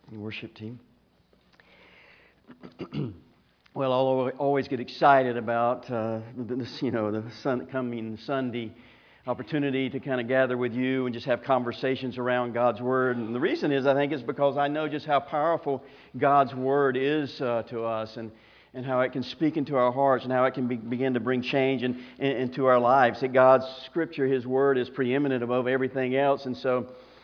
Worship team. Well, I'll always get excited about the coming Sunday opportunity to kind of gather with you and just have conversations around God's Word. And the reason is, I think, is because I know just how powerful God's Word is to us, and how it can speak into our hearts, and how it can begin to bring change into our lives. That God's Scripture, His Word, is preeminent above everything else, and so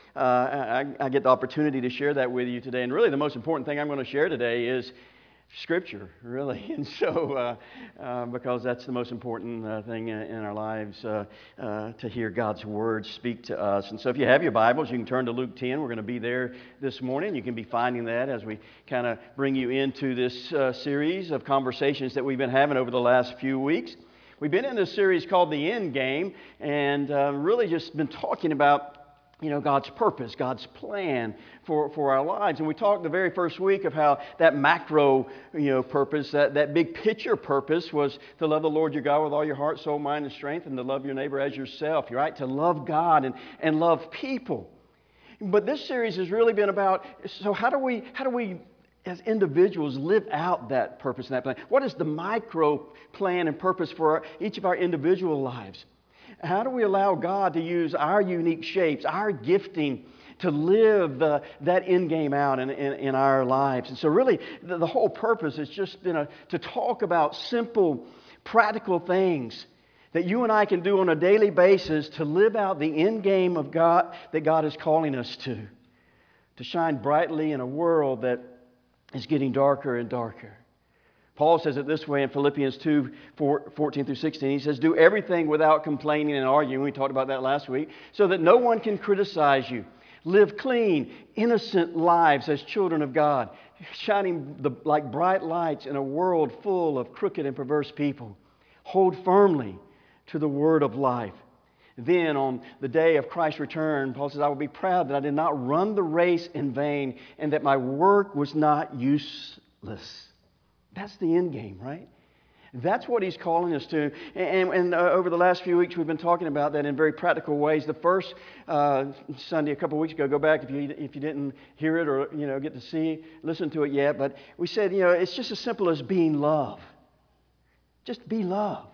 I get the opportunity to share that with you today. And really the most important thing I'm going to share today is Scripture, really. And so, because that's the most important thing in our lives, to hear God's Word speak to us. And so if you have your Bibles, you can turn to Luke 10. We're going to be there this morning. You can be finding that as we kind of bring you into this series of conversations that we've been having over the last few weeks. We've been in this series called The End Game, and really just been talking about God's purpose, God's plan for our lives. And we talked the very first week of how that macro, purpose, that big picture purpose was to love the Lord your God with all your heart, soul, mind, and strength, and to love your neighbor as yourself, right? To love God and love people. But this series has really been about, so how do we as individuals live out that purpose and that plan? What is the micro plan and purpose for each of our individual lives? How do we allow God to use our unique shapes, our gifting, to live that end game out in our lives? And so really, the whole purpose has just been to talk about simple, practical things that you and I can do on a daily basis to live out the end game of God that God is calling us to shine brightly in a world that is getting darker and darker. Paul says it this way in Philippians 2, 14 through 16. He says, do everything without complaining and arguing. We talked about that last week. So that no one can criticize you. Live clean, innocent lives as children of God, shining like bright lights in a world full of crooked and perverse people. Hold firmly to the word of life. Then on the day of Christ's return, Paul says, I will be proud that I did not run the race in vain and that my work was not useless. That's the end game, right? That's what he's calling us to. And over the last few weeks, we've been talking about that in very practical ways. The first Sunday, a couple of weeks ago, go back if you didn't hear it or get to listen to it yet. But we said, it's just as simple as being love. Just be love.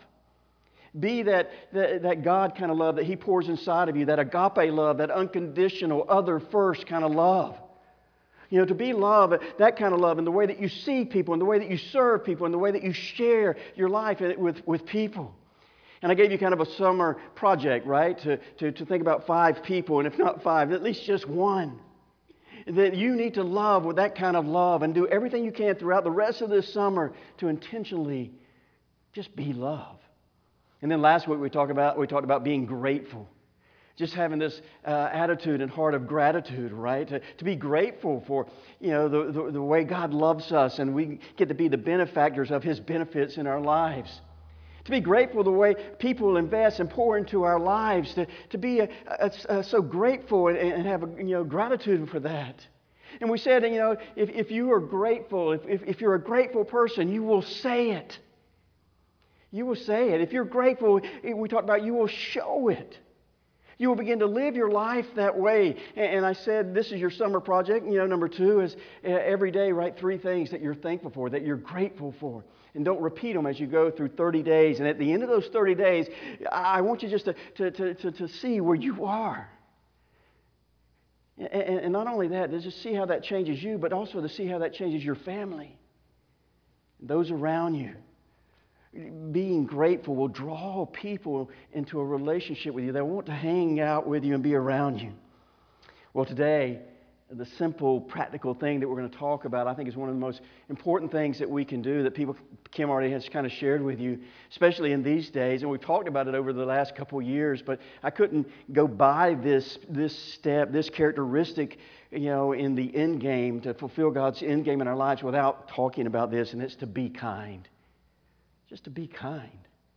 Be that God kind of love that He pours inside of you, that agape love, that unconditional, other first kind of love. To be love, that kind of love, in the way that you see people, in the way that you serve people, in the way that you share your life with people. And I gave you kind of a summer project, right? To think about 5 people, and if not 5, at least just one. That you need to love with that kind of love and do everything you can throughout the rest of this summer to intentionally just be love. And then last week we talked about being grateful. Just having this attitude and heart of gratitude, right? To be grateful for, the way God loves us, and we get to be the benefactors of His benefits in our lives. To be grateful the way people invest and pour into our lives. To be so grateful and have gratitude for that. And we said, if you are grateful, if you're a grateful person, you will say it. You will say it. If you're grateful, we talked about you will show it. You will begin to live your life that way. And I said, this is your summer project. Number 2 is every day write 3 things that you're thankful for, that you're grateful for. And don't repeat them as you go through 30 days. And at the end of those 30 days, I want you just to see where you are. And not only that, to just see how that changes you, but also to see how that changes your family, those around you. Being grateful will draw people into a relationship with you. They want to hang out with you and be around you. Well, today, the simple, practical thing that we're going to talk about, I think, is one of the most important things that we can do that Kim already has kind of shared with you, especially in these days. And we've talked about it over the last couple of years, but I couldn't go by this step, this characteristic, in the end game, to fulfill God's end game in our lives without talking about this, and it's to be kind. Just to be kind.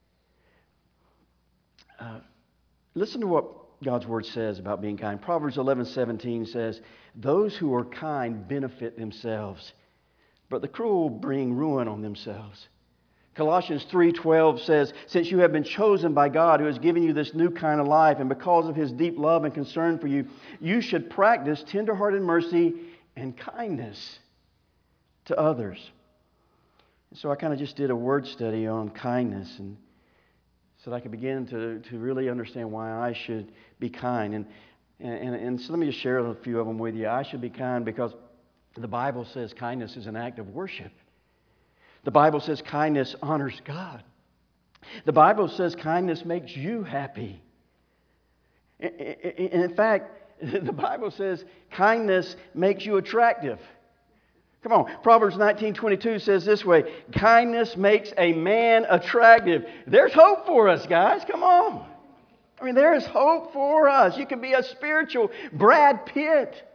Listen to what God's Word says about being kind. Proverbs 11:17 says, those who are kind benefit themselves, but the cruel bring ruin on themselves. Colossians 3:12 says, since you have been chosen by God who has given you this new kind of life, and because of His deep love and concern for you, you should practice tender-hearted mercy and kindness to others. And so I kind of just did a word study on kindness, and so that I could begin to really understand why I should be kind. And so let me just share a few of them with you. I should be kind because the Bible says kindness is an act of worship. The Bible says kindness honors God. The Bible says kindness makes you happy. In fact, the Bible says kindness makes you attractive. Come on, Proverbs 19:22 says this way, kindness makes a man attractive. There's hope for us, guys. Come on. I mean, there is hope for us. You can be a spiritual Brad Pitt.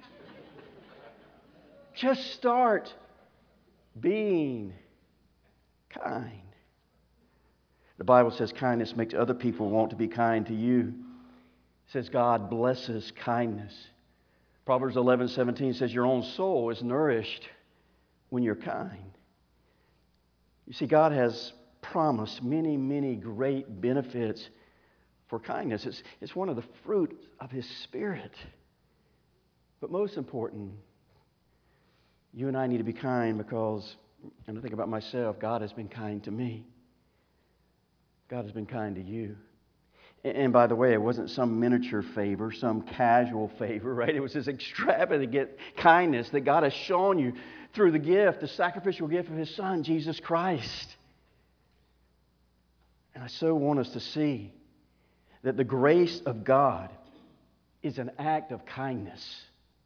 Just start being kind. The Bible says kindness makes other people want to be kind to you. It says God blesses kindness. Proverbs 11:17 says your own soul is nourished when you're kind. You see, God has promised many, many great benefits for kindness. It's one of the fruit of His Spirit. But most important, you and I need to be kind because, and I think about myself, God has been kind to me. God has been kind to you. And by the way, it wasn't some miniature favor, some casual favor, right? It was this extravagant kindness that God has shown you through the gift, the sacrificial gift of His Son, Jesus Christ. And I so want us to see that the grace of God is an act of kindness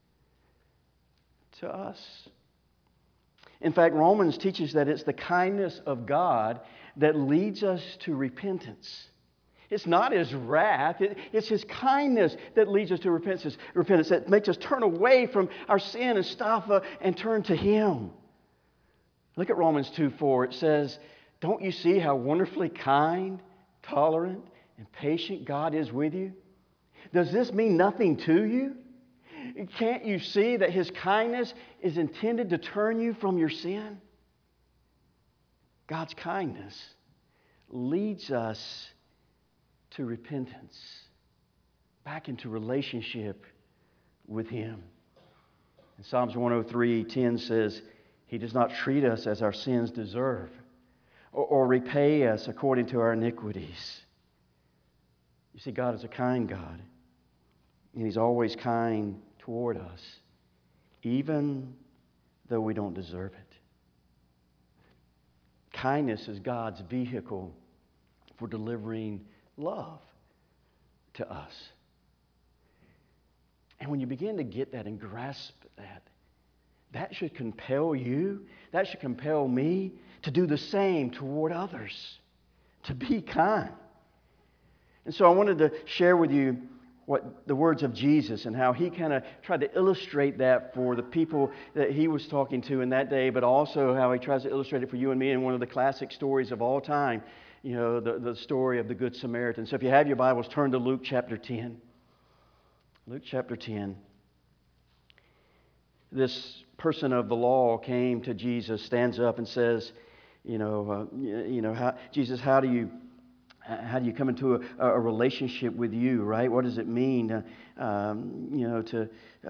to us. In fact, Romans teaches that it's the kindness of God that leads us to repentance. It's not His wrath. It's His kindness that leads us to repentance. Repentance that makes us turn away from our sin and stuff and turn to Him. Look at Romans 2:4. It says, don't you see how wonderfully kind, tolerant, and patient God is with you? Does this mean nothing to you? Can't you see that His kindness is intended to turn you from your sin? God's kindness leads us to repentance, back into relationship with Him. And Psalms 103:10 says, He does not treat us as our sins deserve or repay us according to our iniquities. You see, God is a kind God, and He's always kind toward us, even though we don't deserve it. Kindness is God's vehicle for delivering love to us. And when you begin to get that and grasp that, that should compel you, that should compel me to do the same toward others, to be kind. And so I wanted to share with you what the words of Jesus and how He kind of tried to illustrate that for the people that He was talking to in that day, but also how He tries to illustrate it for you and me in one of the classic stories of all time, you know, the story of the Good Samaritan. So if you have your Bibles, turn to Luke chapter 10. Luke chapter 10. This person of the law came to Jesus, stands up and says, Jesus, how do you come into a relationship with you, right? What does it mean, to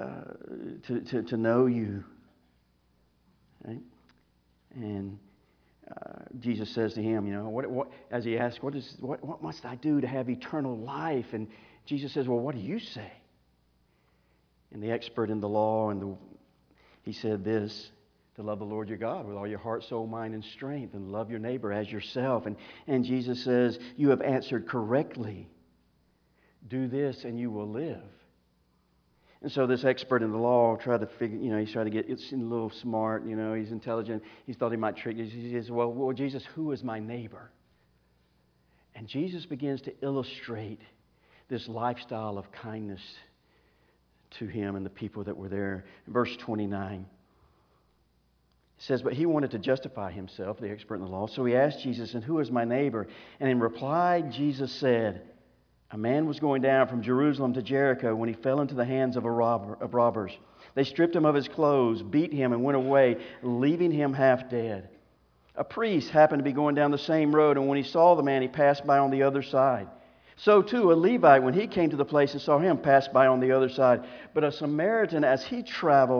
know you, right? And Jesus says to him, as he asks, what must I do to have eternal life? And Jesus says, well, what do you say? And the expert in the law, he said this, to love the Lord your God with all your heart, soul, mind, and strength, and love your neighbor as yourself. And Jesus says, you have answered correctly. Do this and you will live. And so this expert in the law tried to figure, he's trying to get, it's a little smart, he's intelligent. He thought he might trick you. He says, well, Jesus, who is my neighbor? And Jesus begins to illustrate this lifestyle of kindness to him and the people that were there. In verse 29. It says, but he wanted to justify himself, the expert in the law. So he asked Jesus, and who is my neighbor? And in reply, Jesus said, a man was going down from Jerusalem to Jericho when he fell into the hands of robbers. They stripped him of his clothes, beat him, and went away, leaving him half dead. A priest happened to be going down the same road, and when he saw the man, he passed by on the other side. So too, a Levite, when he came to the place and saw him, passed by on the other side. But a Samaritan, as he traveled,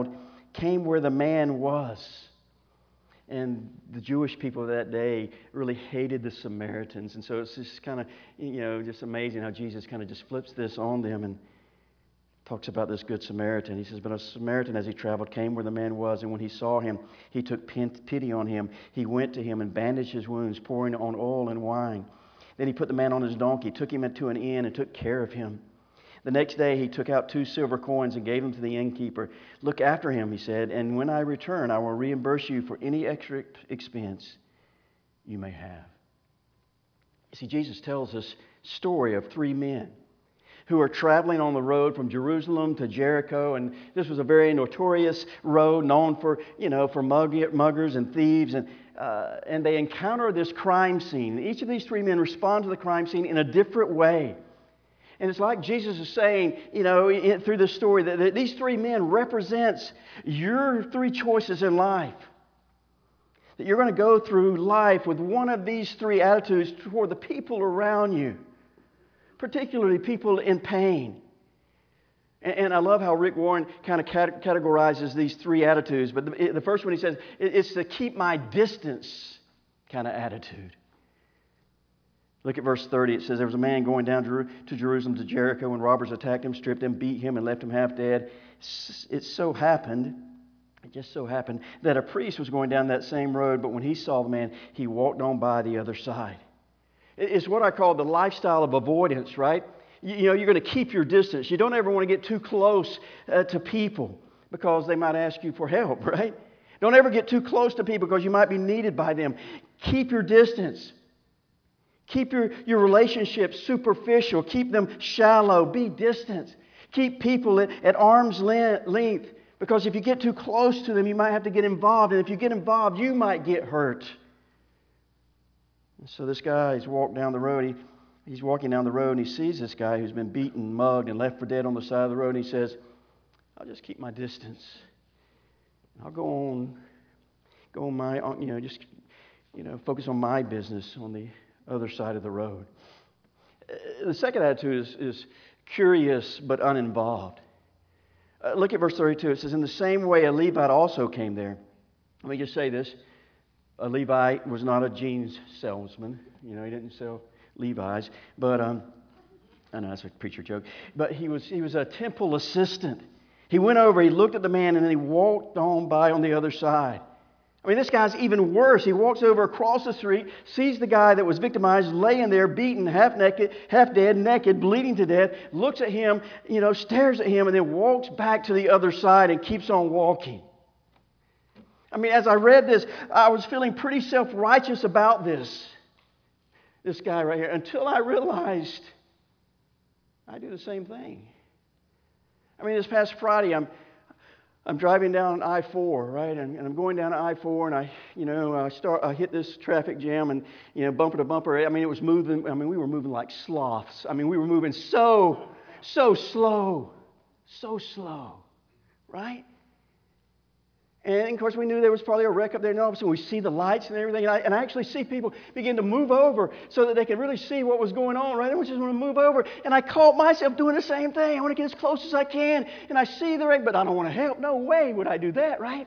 came where the man was. And the Jewish people of that day really hated the Samaritans. And so it's just kind of, just amazing how Jesus kind of just flips this on them and talks about this Good Samaritan. He says, but a Samaritan, as he traveled, came where the man was. And when he saw him, he took pity on him. He went to him and bandaged his wounds, pouring on oil and wine. Then he put the man on his donkey, took him into an inn, and took care of him. The next day he took out 2 silver coins and gave them to the innkeeper. Look after him, he said, and when I return, I will reimburse you for any extra expense you may have. You see, Jesus tells us story of 3 men who are traveling on the road from Jerusalem to Jericho, and this was a very notorious road known for, for muggers and thieves, and they encounter this crime scene. Each of these 3 men respond to the crime scene in a different way. And it's like Jesus is saying, through this story, that these 3 men represents your 3 choices in life. That you're going to go through life with one of these 3 attitudes toward the people around you, particularly people in pain. And I love how Rick Warren kind of categorizes these 3 attitudes. But the first one he says, it's the keep my distance kind of attitude. Look at verse 30. It says, there was a man going down to Jerusalem to Jericho, and robbers attacked him, stripped him, beat him, and left him half dead. It just so happened that a priest was going down that same road, but when he saw the man, he walked on by the other side. It's what I call the lifestyle of avoidance, right? You're going to keep your distance. You don't ever want to get too close to people because they might ask you for help, right? Don't ever get too close to people because you might be needed by them. Keep your distance. Keep your relationships superficial. Keep them shallow. Be distant. Keep people at arm's length, because if you get too close to them, you might have to get involved. And if you get involved, you might get hurt. And so this guy, he's walking down the road. He's walking down the road, and he sees this guy who's been beaten, mugged, and left for dead on the side of the road. And he says, I'll just keep my distance. I'll go on my, focus on my business on the other side of the road. The second attitude is curious but uninvolved. Look at verse 32. It says, in the same way a Levite also came there. Let me just say this. A Levite was not a jeans salesman. He didn't sell Levi's. But, I know that's a preacher joke. But he was a temple assistant. He went over, he looked at the man, and then he walked on by on the other side. I mean, this guy's even worse. He walks over across the street, sees the guy that was victimized laying there, beaten, half naked, half dead, naked, bleeding to death, looks at him, stares at him, and then walks back to the other side and keeps on walking. I mean, as I read this, I was feeling pretty self-righteous about this guy right here, until I realized I do the same thing. I mean, this past Friday, I'm driving down I-4, right? And I'm going down I-4, and I hit this traffic jam, and bumper to bumper. I mean, it was moving. I mean, we were moving like sloths. I mean, we were moving so slow, right? And of course, we knew there was probably a wreck up there, and all of a sudden we see the lights and everything, and I actually see people begin to move over so that they could really see what was going on, right? I just want to move over, and I caught myself doing the same thing. I want to get as close as I can, and I see the wreck, but I don't want to help. No way would I do that, right?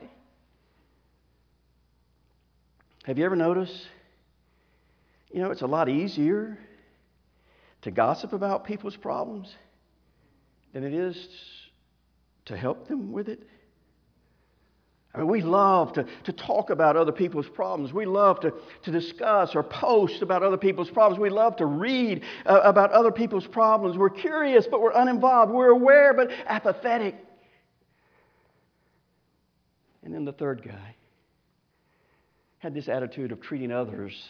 Have you ever noticed, it's a lot easier to gossip about people's problems than it is to help them with it? I mean, we love to talk about other people's problems. We love to discuss or post about other people's problems. We love to read about other people's problems. We're curious, but we're uninvolved. We're aware, but apathetic. And then the third guy had this attitude of treating others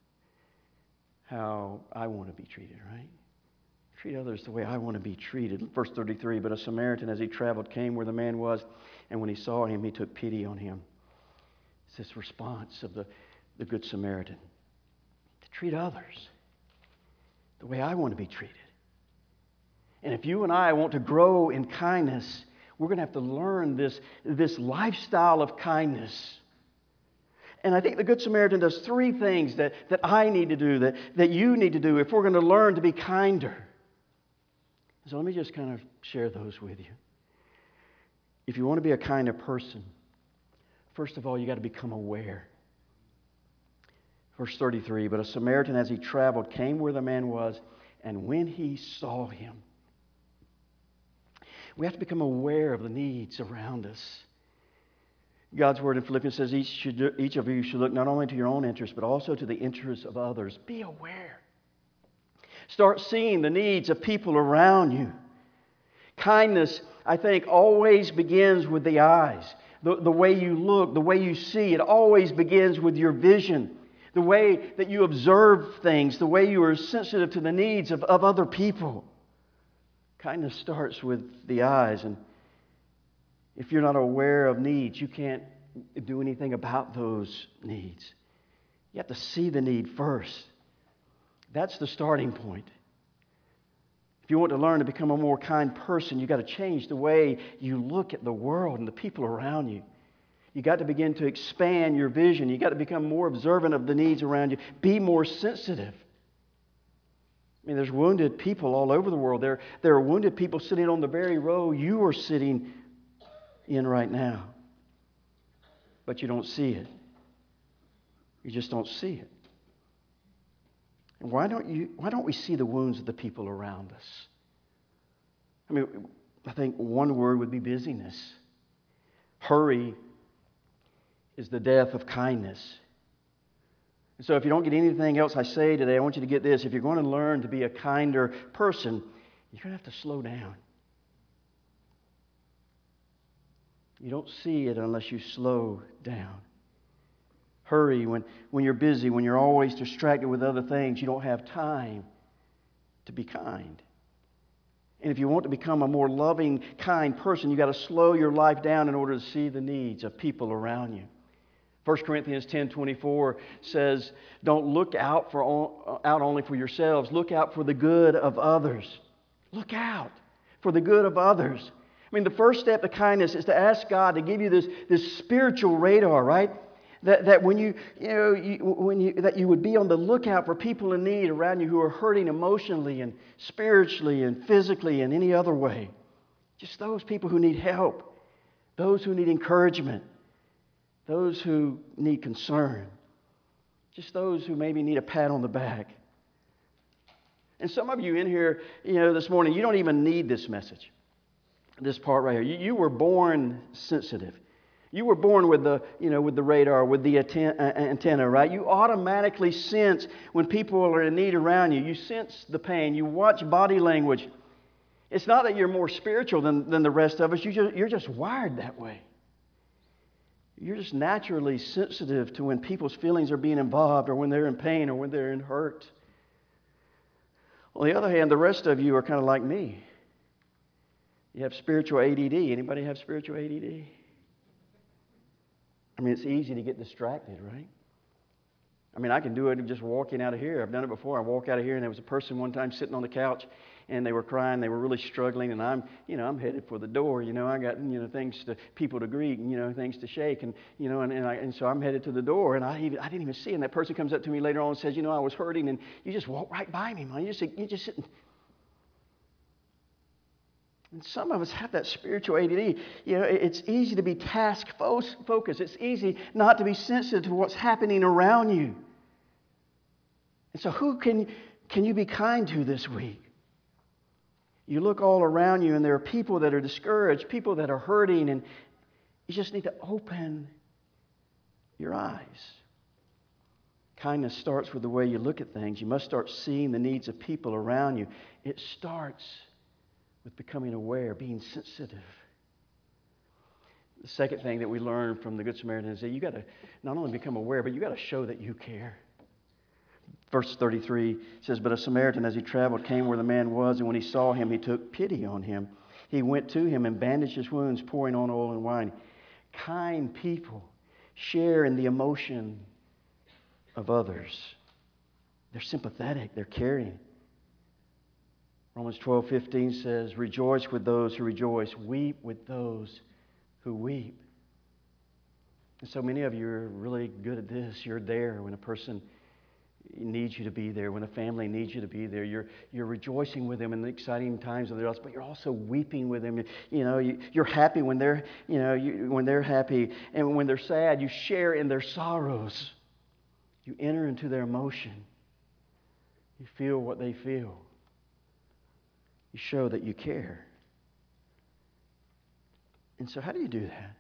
how I want to be treated, right? Treat others the way I want to be treated. Verse 33, but a Samaritan, as he traveled, came where the man was, and when he saw him, he took pity on him. It's this response of the Good Samaritan. To treat others the way I want to be treated. And if you and I want to grow in kindness, we're going to have to learn this lifestyle of kindness. And I think the Good Samaritan does 3 things that I need to do, that you need to do if we're going to learn to be kinder. So let me just kind of share those with you. if you want to be a kind of person, first of all, you got to become aware. Verse 33, but a Samaritan as he traveled came where the man was, and when he saw him. We have to become aware of the needs around us. God's word in Philippians says each of you should look not only to your own interests, but also to the interests of others. Be aware. Start seeing the needs of people around you. Kindness, I think, always begins with the eyes. The way you look, the way you see, it always begins with your vision. The way that you observe things, the way you are sensitive to the needs of other people. Kindness starts with the eyes, and if you're not aware of needs, you can't do anything about those needs. You have to see the need first. That's the starting point. If you want to learn to become a more kind person, you've got to change the way you look at the world and the people around you. You've got to begin to expand your vision. You've got to become more observant of the needs around you. Be more sensitive. I mean, there's wounded people all over the world. There are wounded people sitting on the very row you are sitting in right now. But you don't see it. You just don't see it. And why don't we see the wounds of the people around us? I mean, I think one word would be busyness. Hurry is the death of kindness. And so if you don't get anything else I say today, I want you to get this. If you're going to learn to be a kinder person, you're going to have to slow down. You don't see it unless you slow down. Hurry when you're busy, when you're always distracted with other things. You don't have time to be kind. And if you want to become a more loving, kind person, you've got to slow your life down in order to see the needs of people around you. 1 Corinthians 10:24 says, don't look out only for yourselves. Look out for the good of others. Look out for the good of others. I mean, the first step to kindness is to ask God to give you this spiritual radar, right? That when that you would be on the lookout for people in need around you who are hurting emotionally and spiritually and physically and any other way. Just those people who need help, those who need encouragement, those who need concern, just those who maybe need a pat on the back. And some of you in here, this morning, you don't even need this message, this part right here. You were born sensitive. You were born with the radar, with the antenna, right? You automatically sense when people are in need around you. You sense the pain. You watch body language. It's not that you're more spiritual than the rest of us. You're just wired that way. You're just naturally sensitive to when people's feelings are being involved or when they're in pain or when they're in hurt. On the other hand, the rest of you are kind of like me. You have spiritual ADD. Anybody have spiritual ADD? I mean, it's easy to get distracted, right? I mean, I can do it just walking out of here. I've done it before. I walk out of here, and there was a person one time sitting on the couch, and they were crying. They were really struggling, and I'm headed for the door. I got things to people to greet, and things to shake, and so I'm headed to the door, and I didn't even see. And that person comes up to me later on and says, I was hurting, and you just walked right by me, man. You just sit. And some of us have that spiritual ADD. It's easy to be task focused. It's easy not to be sensitive to what's happening around you. And so who can you be kind to this week? You look all around you and there are people that are discouraged, people that are hurting, and you just need to open your eyes. Kindness starts with the way you look at things. You must start seeing the needs of people around you. It starts with becoming aware, being sensitive. The second thing that we learn from the Good Samaritan is that you got to not only become aware, but you got to show that you care. Verse 33 says, but a Samaritan as he traveled came where the man was, and when he saw him, he took pity on him. He went to him and bandaged his wounds, pouring on oil and wine. Kind people share in the emotion of others. They're sympathetic, they're caring. Romans 12:15 says, rejoice with those who rejoice, weep with those who weep. And so many of you are really good at this. You're there when a person needs you to be there, when a family needs you to be there, you're rejoicing with them in the exciting times of their lives, but you're also weeping with them. You're happy when they're, when they're happy, and when they're sad, you share in their sorrows. You enter into their emotion. You feel what they feel. You show that you care. And so how do you do that?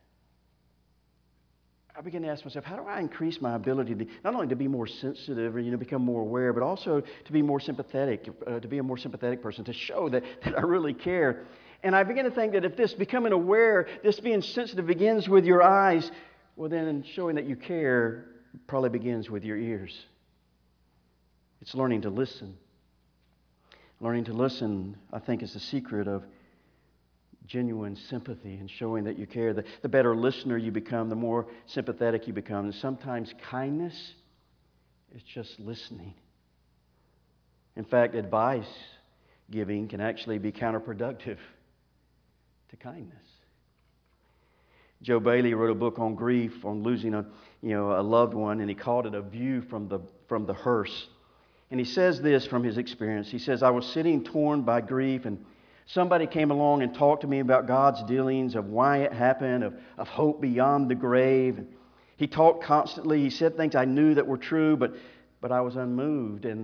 I began to ask myself, how do I increase my ability to not only to be more sensitive or become more aware, but also to be more sympathetic, to be a more sympathetic person, to show that I really care. And I began to think that if this becoming aware, this being sensitive begins with your eyes, well then showing that you care probably begins with your ears. It's learning to listen. Learning to listen, I think, is the secret of genuine sympathy and showing that you care. The better listener you become, the more sympathetic you become. And sometimes kindness is just listening. In fact, advice giving can actually be counterproductive to kindness. Joe Bailey wrote a book on grief, on losing a loved one, and he called it A View from the Hearse. And he says this from his experience. He says, I was sitting torn by grief, and somebody came along and talked to me about God's dealings, of why it happened, of hope beyond the grave. He talked constantly. He said things I knew that were true, but I was unmoved, and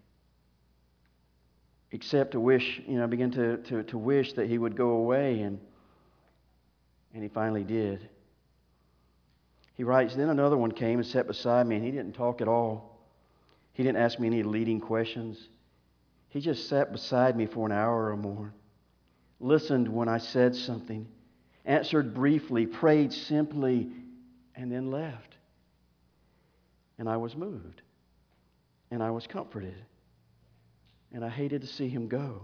except to wish, I began to wish that he would go away, and he finally did. He writes, then another one came and sat beside me, and he didn't talk at all. He didn't ask me any leading questions. He just sat beside me for an hour or more, listened when I said something, answered briefly, prayed simply, and then left. And I was moved, and I was comforted, and I hated to see him go.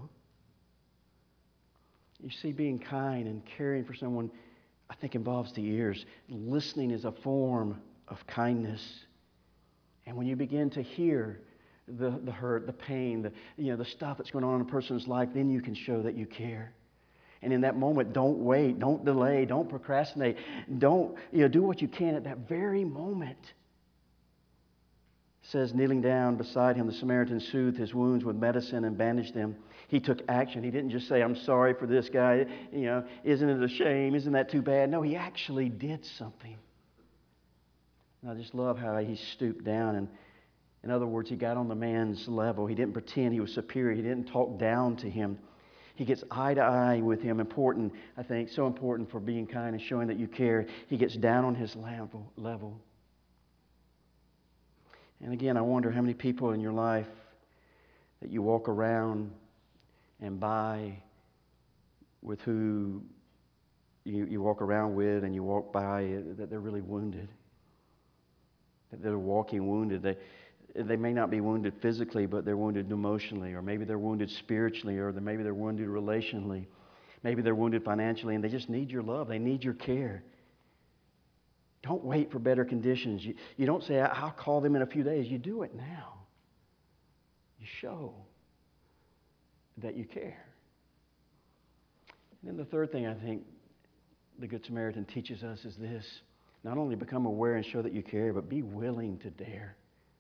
You see, being kind and caring for someone, I think, involves the ears. Listening is a form of kindness. And when you begin to hear the hurt, the pain, the stuff that's going on in a person's life, then you can show that you care. And in that moment, don't wait, don't delay, don't procrastinate. Don't, do what you can at that very moment. It says, kneeling down beside him, the Samaritan soothed his wounds with medicine and bandaged them. He took action. He didn't just say, I'm sorry for this guy. Isn't it a shame? Isn't that too bad? No, he actually did something. And I just love how he stooped down. And in other words, he got on the man's level. He didn't pretend he was superior. He didn't talk down to him. He gets eye to eye with him. Important, I think, so important for being kind and showing that you care. He gets down on his level. And again, I wonder how many people in your life that you walk around and by with who you walk around with and you walk by that they're really wounded. That they're walking wounded. They may not be wounded physically, but they're wounded emotionally, or maybe they're wounded spiritually, or maybe they're wounded relationally. Maybe they're wounded financially, and they just need your love. They need your care. Don't wait for better conditions. You don't say, I'll call them in a few days. You do it now. You show that you care. And then the third thing I think the Good Samaritan teaches us is this. Not only become aware and show that you care, but be willing to dare.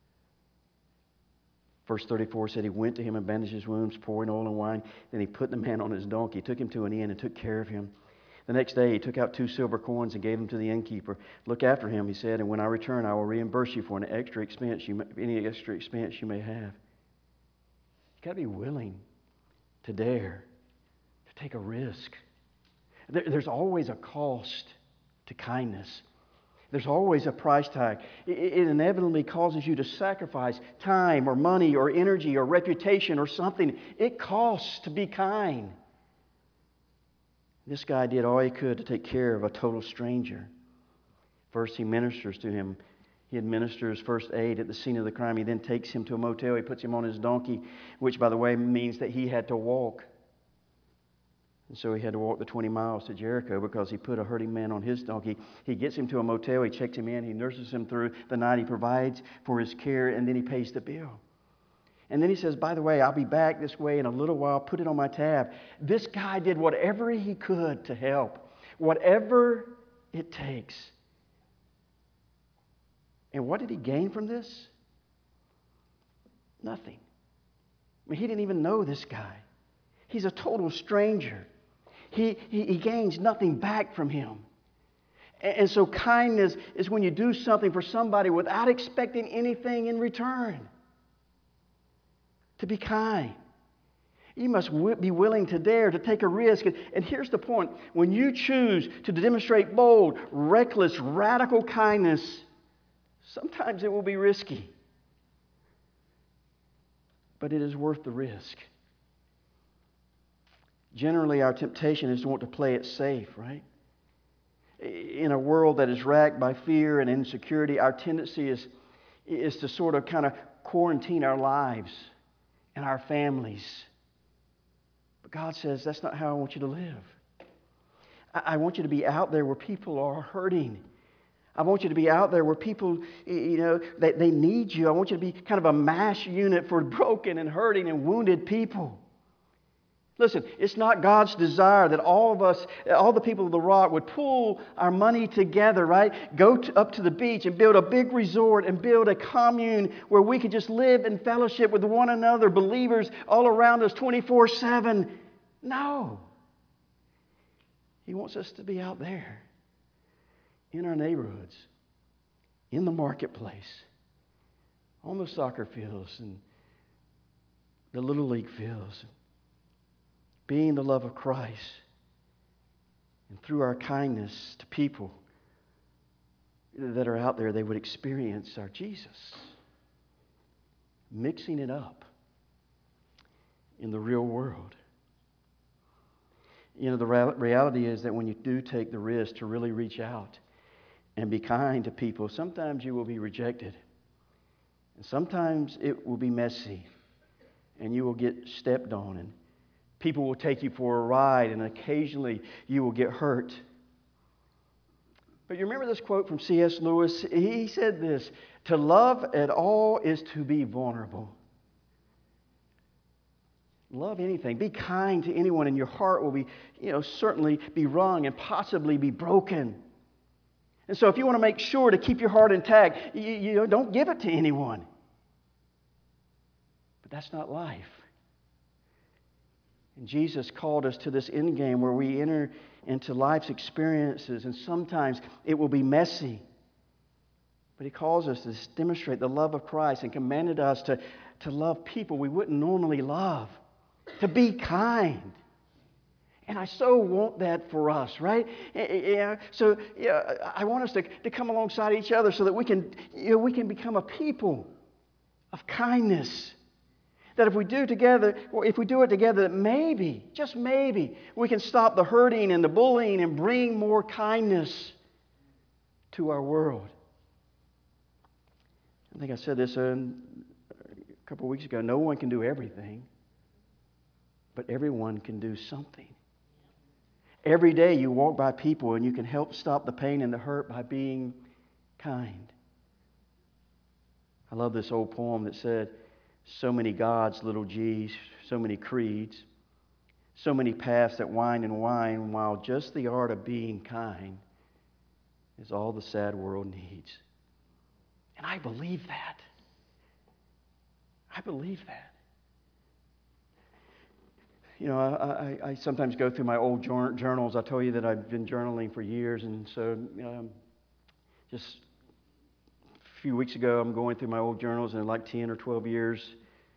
Verse 34 said he went to him and bandaged his wounds, pouring oil and wine. Then he put the man on his donkey, took him to an inn, and took care of him. The next day he took out 2 silver coins and gave them to the innkeeper. Look after him, he said, and when I return, I will reimburse you for any extra expense you may have. You've got to be willing to dare, to take a risk. There's always a cost to kindness. There's always a price tag. It inevitably causes you to sacrifice time or money or energy or reputation or something. It costs to be kind. This guy did all he could to take care of a total stranger. First, he ministers to him. He administers first aid at the scene of the crime. He then takes him to a motel. He puts him on his donkey, which, by the way, means that he had to walk. And so he had to walk the 20 miles to Jericho because he put a hurting man on his donkey. He gets him to a motel. He checks him in. He nurses him through the night. He provides for his care, and then he pays the bill. And then he says, by the way, I'll be back this way in a little while. Put it on my tab. This guy did whatever he could to help, whatever it takes. And what did he gain from this? Nothing. I mean, he didn't even know this guy. He's a total stranger. He gains nothing back from him. And so kindness is when you do something for somebody without expecting anything in return. To be kind. You must be willing to dare to take a risk. And here's the point. When you choose to demonstrate bold, reckless, radical kindness, sometimes it will be risky. But it is worth the risk. Generally, our temptation is to want to play it safe, right? In a world that is racked by fear and insecurity, our tendency is to sort of kind of quarantine our lives and our families. But God says, that's not how I want you to live. I want you to be out there where people are hurting. I want you to be out there where people, they need you. I want you to be kind of a mass unit for broken and hurting and wounded people. Listen, it's not God's desire that all of us, all the people of the Rock would pool our money together, right? Go up to the beach and build a big resort and build a commune where we could just live in fellowship with one another, believers all around us 24/7. No. He wants us to be out there in our neighborhoods, in the marketplace, on the soccer fields and the Little League fields, being the love of Christ. And through our kindness to people that are out there, they would experience our Jesus. Mixing it up in the real world. The reality is that when you do take the risk to really reach out and be kind to people, sometimes you will be rejected. And sometimes it will be messy. And you will get stepped on. And people will take you for a ride. And occasionally you will get hurt. But you remember this quote from C.S. Lewis? He said this, "To love at all is to be vulnerable." Love anything. Be kind to anyone, and your heart will be, certainly be wrung and possibly be broken. And so if you want to make sure to keep your heart intact, you don't give it to anyone. But that's not life. And Jesus called us to this end game where we enter into life's experiences, and sometimes it will be messy. But He calls us to demonstrate the love of Christ and commanded us to love people we wouldn't normally love. To be kind. And I so want that for us, right? So I want us to come alongside each other so that we can become a people of kindness. That if we do it together, that maybe, just maybe, we can stop the hurting and the bullying and bring more kindness to our world. I think I said this a couple of weeks ago. No one can do everything. But everyone can do something. Every day you walk by people and you can help stop the pain and the hurt by being kind. I love this old poem that said, "So many gods, little g's, so many creeds, so many paths that wind and wind, while just the art of being kind is all the sad world needs." And I believe that. I believe that. I sometimes go through my old journals. I told you that I've been journaling for years, and so just a few weeks ago, I'm going through my old journals, and like 10 or 12 years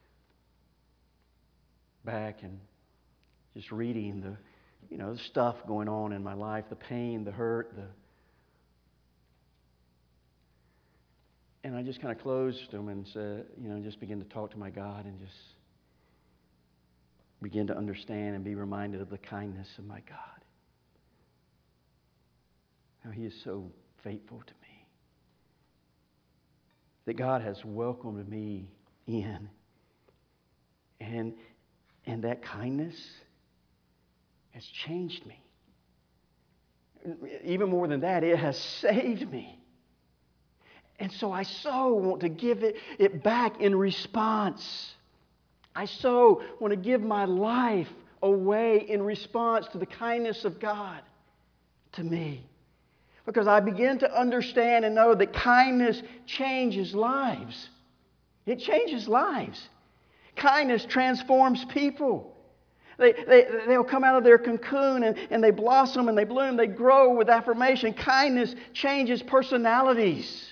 back, and just reading the stuff going on in my life, the pain, the hurt, and I just kind of closed them and said, just begin to talk to my God and just begin to understand and be reminded of the kindness of my God. How He is so faithful to me. That God has welcomed me in. And that kindness has changed me. Even more than that, it has saved me. And so I so want to give it back in response. I so want to give my life away in response to the kindness of God to me. Because I begin to understand and know that kindness changes lives. It changes lives. Kindness transforms people. They'll come out of their cocoon and they blossom and they bloom. They grow with affirmation. Kindness changes personalities.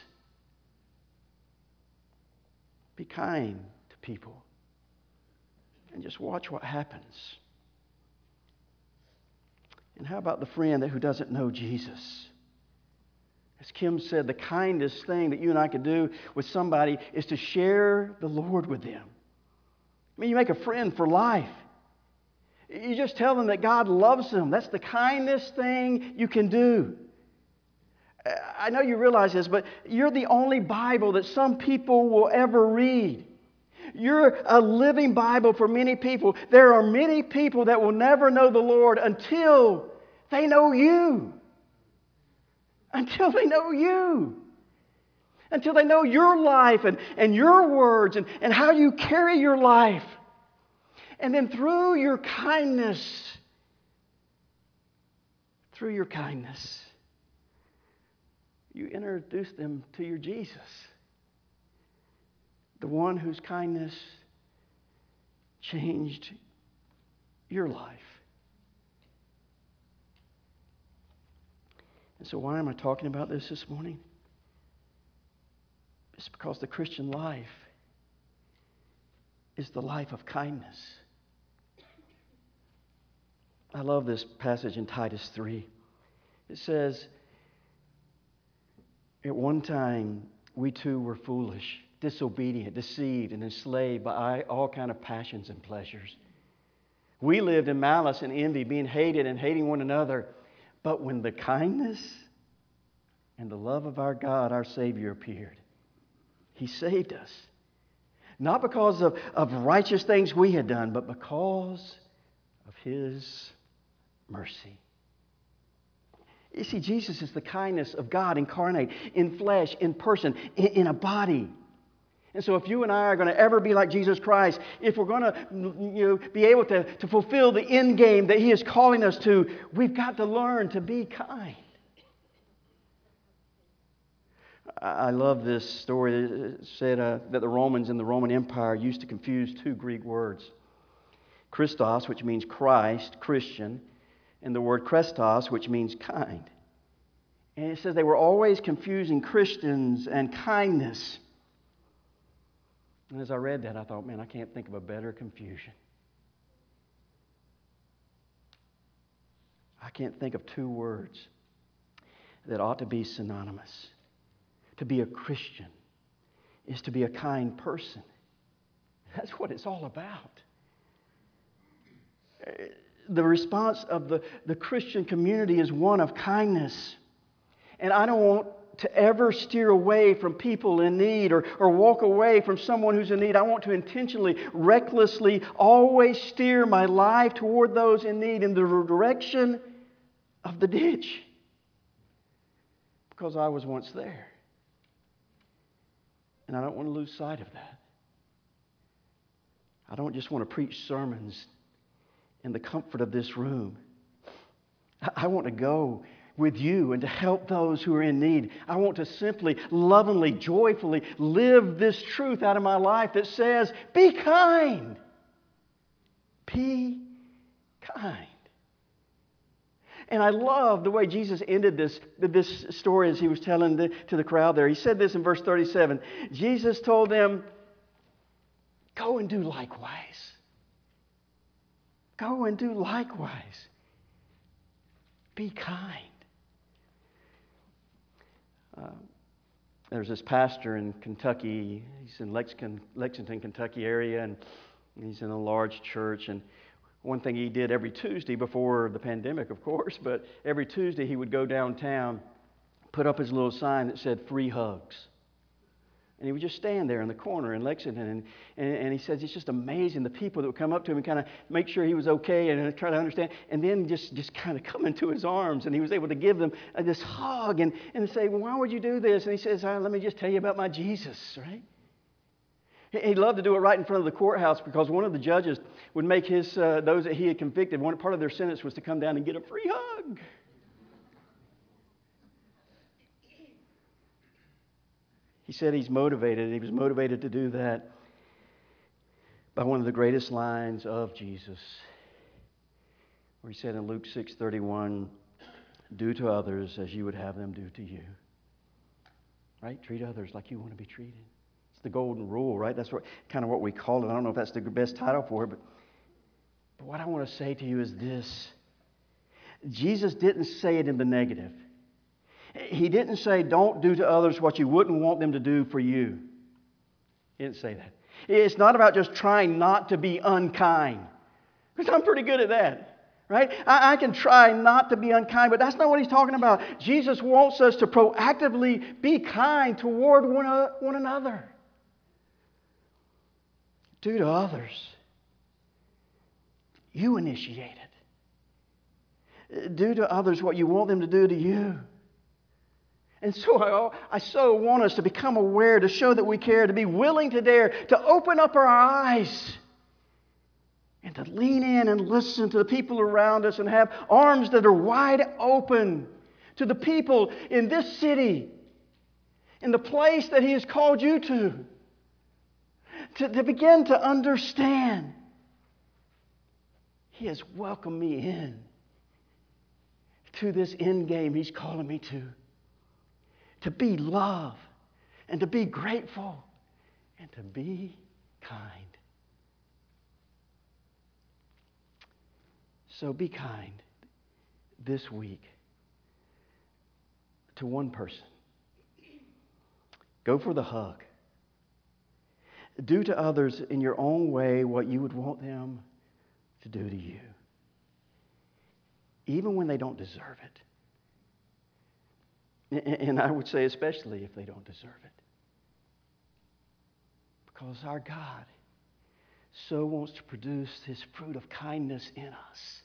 Be kind to people and just watch what happens. And how about the friend who doesn't know Jesus? As Kim said, the kindest thing that you and I could do with somebody is to share the Lord with them. I mean, you make a friend for life. You just tell them that God loves them. That's the kindest thing you can do. I know you realize this, but you're the only Bible that some people will ever read. You're a living Bible for many people. There are many people that will never know the Lord until they know you. Until they know you. Until they know your life and your words and how you carry your life. And then through your kindness, you introduce them to your Jesus. The one whose kindness changed your life. And so why am I talking about this morning? It's because the Christian life is the life of kindness. I love this passage in Titus 3. It says, at one time we too were foolish, disobedient, deceived, and enslaved by all kind of passions and pleasures. We lived in malice and envy, being hated and hating one another. But when the kindness and the love of our God, our Savior, appeared, He saved us. Not because of righteous things we had done, but because of His mercy. You see, Jesus is the kindness of God incarnate in flesh, in person, in a body. And so if you and I are going to ever be like Jesus Christ, if we're going to be able to fulfill the end game that He is calling us to, we've got to learn to be kind. I love this story. It said that the Romans in the Roman Empire used to confuse two Greek words. Christos, which means Christ, Christian, and the word Krestos, which means kind. And it says they were always confusing Christians and kindness. And as I read that, I thought, man, I can't think of a better confusion. I can't think of two words that ought to be synonymous. To be a Christian is to be a kind person. That's what it's all about. The response of the Christian community is one of kindness. And I don't want to ever steer away from people in need or walk away from someone who's in need. I want to intentionally, recklessly, always steer my life toward those in need in the direction of the ditch. Because I was once there. And I don't want to lose sight of that. I don't just want to preach sermons in the comfort of this room. I want to go with you and to help those who are in need. I want to simply, lovingly, joyfully live this truth out of my life that says, be kind. Be kind. And I love the way Jesus ended this story as He was telling to the crowd there. He said this in verse 37. Jesus told them, go and do likewise. Go and do likewise. Be kind. There's this pastor in Kentucky. He's in Lexington, Kentucky area, and he's in a large church. And one thing he did every Tuesday before the pandemic, of course, but every Tuesday he would go downtown, put up his little sign that said free hugs. And he would just stand there in the corner in Lexington. And he says it's just amazing the people that would come up to him and kind of make sure he was okay and try to understand. And then just kind of come into his arms. And he was able to give them this hug and say, well, why would you do this? And he says, let me just tell you about my Jesus, right? He loved to do it right in front of the courthouse because one of the judges would make those that he had convicted, one part of their sentence was to come down and get a free hug. He said he was motivated to do that by one of the greatest lines of Jesus, where he said in Luke 6:31, "Do to others as you would have them do to you." Right? Treat others like you want to be treated. It's the golden rule, right? That's kind of what we call it. I don't know if that's the best title for it, but what I want to say to you is this. Jesus didn't say it in the negative. He didn't say, don't do to others what you wouldn't want them to do for you. He didn't say that. It's not about just trying not to be unkind, because I'm pretty good at that. Right? I can try not to be unkind, but that's not what he's talking about. Jesus wants us to proactively be kind toward one another. Do to others. You initiate it. Do to others what you want them to do to you. And so I so want us to become aware, to show that we care, to be willing to dare, to open up our eyes, and to lean in and listen to the people around us and have arms that are wide open to the people in this city, in the place that He has called you to begin to understand He has welcomed me in to this end game He's calling me to be love and to be grateful and to be kind. So be kind this week to one person. Go for the hug. Do to others in your own way what you would want them to do to you, even when they don't deserve it. And I would say especially if they don't deserve it. Because our God so wants to produce His fruit of kindness in us.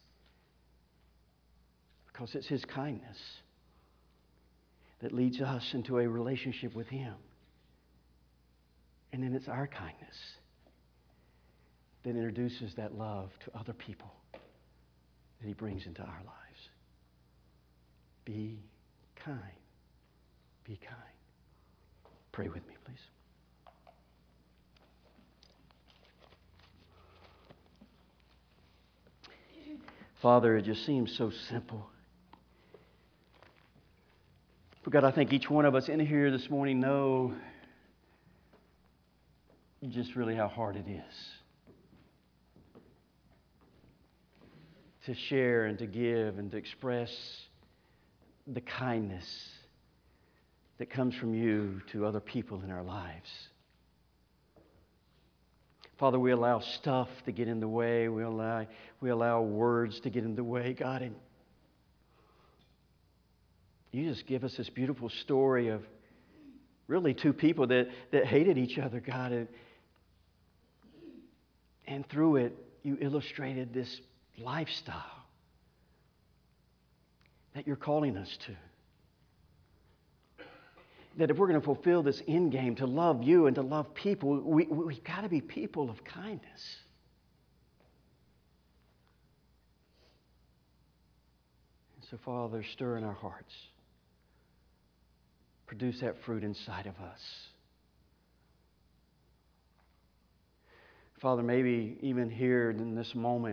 Because it's His kindness that leads us into a relationship with Him. And then it's our kindness that introduces that love to other people that He brings into our lives. Be kind. Be kind. Pray with me, please. Father, it just seems so simple. But God, I think each one of us in here this morning know just really how hard it is to share and to give and to express the kindness that comes from You to other people in our lives. Father, we allow stuff to get in the way. We allow words to get in the way, God. And You just give us this beautiful story of really two people that hated each other, God. And through it, You illustrated this lifestyle that You're calling us to. That if we're going to fulfill this end game, to love You and to love people, we've got to be people of kindness. And so, Father, stir in our hearts. Produce that fruit inside of us. Father, maybe even here in this moment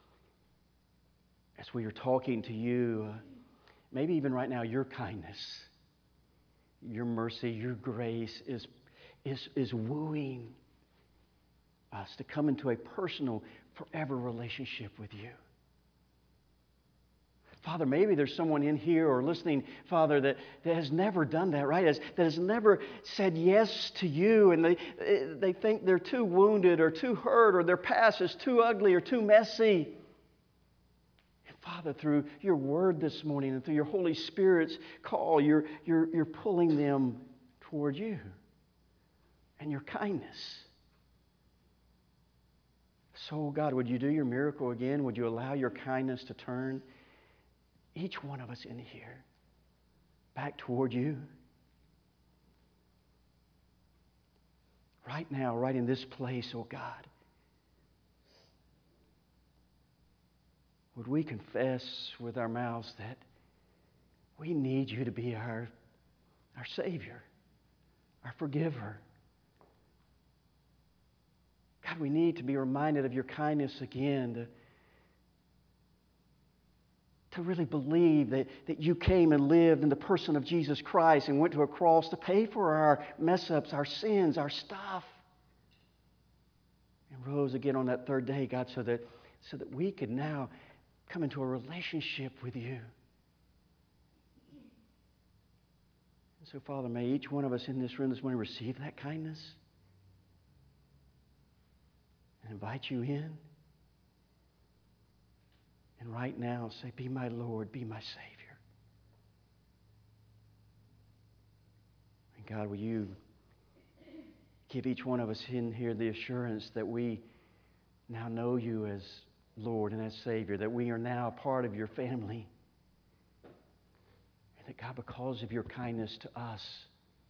as we are talking to You, maybe even right now, Your kindness, Your mercy, Your grace is wooing us to come into a personal, forever relationship with You. Father, maybe there's someone in here or listening, Father, that has never done that, right? That has never said yes to You, and they think they're too wounded or too hurt, or their past is too ugly or too messy. And Father, through Your word this morning and through Your Holy Spirit's call, you're pulling them toward You and Your kindness. So, God, would You do Your miracle again? Would You allow Your kindness to turn each one of us in here back toward You? Right now, right in this place, oh God. Would we confess with our mouths that we need You to be our Savior, our forgiver. God, we need to be reminded of your kindness again, to really believe that you came and lived in the person of Jesus Christ and went to a cross to pay for our mess-ups, our sins, our stuff. And rose again on that third day, God, so that we could now come into a relationship with you. And so, Father, may each one of us in this room this morning receive that kindness and invite you in. And right now say, be my Lord, be my Savior. And God, will you give each one of us in here the assurance that we now know you as Lord and as Savior, that we are now a part of your family. And that, God, because of your kindness to us,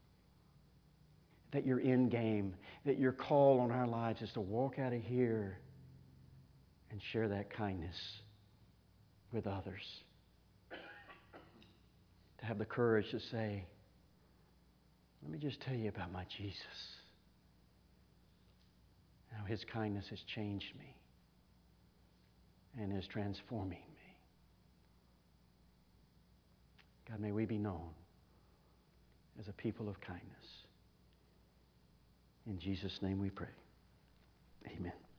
that your end game, that your call on our lives is to walk out of here and share that kindness with others. To have the courage to say, let me just tell you about my Jesus. How his kindness has changed me and is transforming me. God, may we be known as a people of kindness. In Jesus' name we pray. Amen.